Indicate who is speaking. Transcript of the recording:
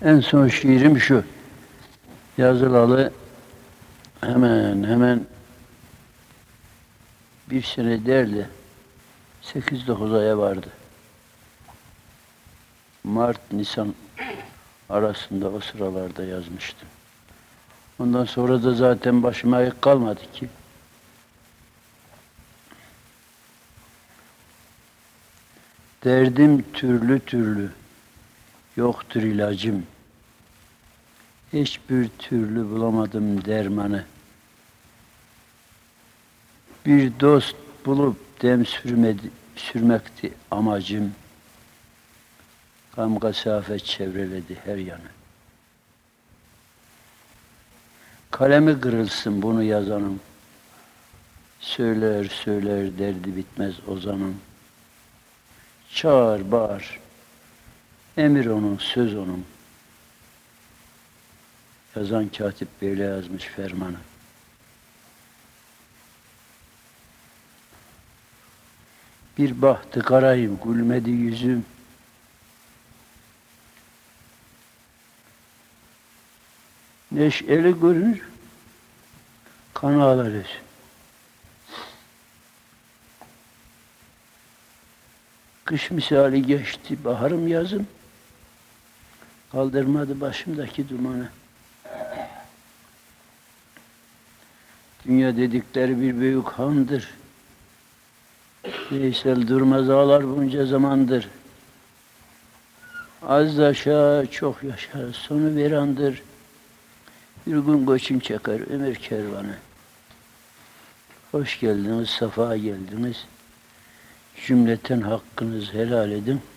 Speaker 1: En son şiirim şu. Yazılalı hemen bir sene derdi. 8-9 aya vardı. Mart-Nisan arasında o sıralarda yazmıştım. Ondan sonra da zaten başıma ayık kalmadı ki. Derdim türlü türlü, yoktur ilacım. Hiçbir türlü bulamadım dermanı. Bir dost bulup dem sürmekti amacım. Gam kasafet çevreledi her yanı. Kalemi kırılsın bunu yazanın. Söyler söyler derdi bitmez ozanın. Çağır bağır, emir onun, söz onun. Yazan katip böyle yazmış fermanı. Bir bahtı karayım, gülmedi yüzüm. Neşeli görünür, kan ağlar özüm. Kış misali geçti, baharım yazım. Kaldırmadı başımdaki dumanı. Dünya dedikleri bir büyük handır. Veysel durmaz ağlar bunca zamandır. Az yaşa, çok yaşa, sonu verandır. Bir gün göçüm çeker ömür kervanı. Hoş geldiniz, safa geldiniz. Cümleten hakkınızı helal edin.